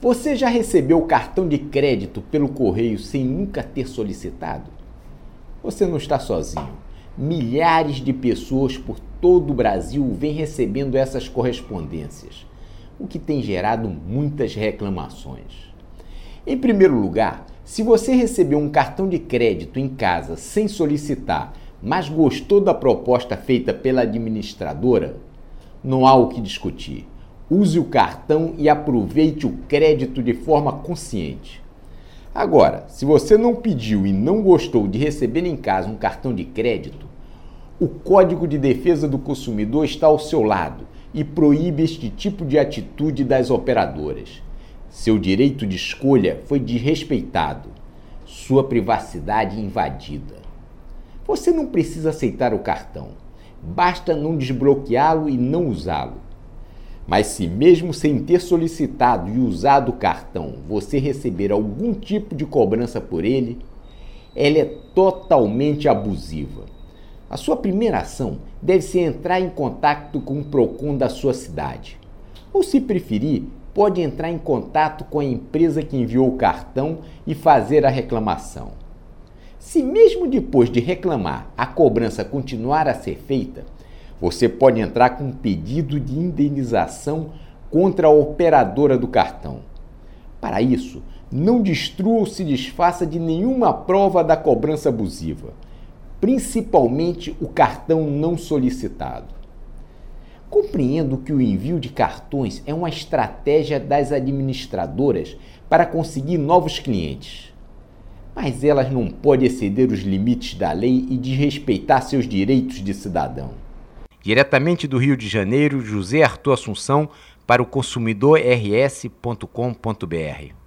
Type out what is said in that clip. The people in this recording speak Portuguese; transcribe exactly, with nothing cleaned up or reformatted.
Você já recebeu o cartão de crédito pelo correio sem nunca ter solicitado? Você não está sozinho. Milhares de pessoas por todo o Brasil vêm recebendo essas correspondências, o que tem gerado muitas reclamações. Em primeiro lugar, se você recebeu um cartão de crédito em casa sem solicitar, mas gostou da proposta feita pela administradora, não há o que discutir. Use o cartão e aproveite o crédito de forma consciente. Agora, se você não pediu e não gostou de receber em casa um cartão de crédito, o Código de Defesa do Consumidor está ao seu lado e proíbe este tipo de atitude das operadoras. Seu direito de escolha foi desrespeitado, sua privacidade invadida. Você não precisa aceitar o cartão, basta não desbloqueá-lo e não usá-lo. Mas se mesmo sem ter solicitado e usado o cartão, você receber algum tipo de cobrança por ele, ela é totalmente abusiva. A sua primeira ação deve ser entrar em contato com o PROCON da sua cidade. Ou, se preferir, pode entrar em contato com a empresa que enviou o cartão e fazer a reclamação. Se mesmo depois de reclamar a cobrança continuar a ser feita, você pode entrar com um pedido de indenização contra a operadora do cartão. Para isso, não destrua ou se desfaça de nenhuma prova da cobrança abusiva, principalmente o cartão não solicitado. Compreendo que o envio de cartões é uma estratégia das administradoras para conseguir novos clientes, mas elas não podem exceder os limites da lei e desrespeitar seus direitos de cidadão. Diretamente do Rio de Janeiro, José Arthur Assunção, para o consumidor r s ponto com ponto b r.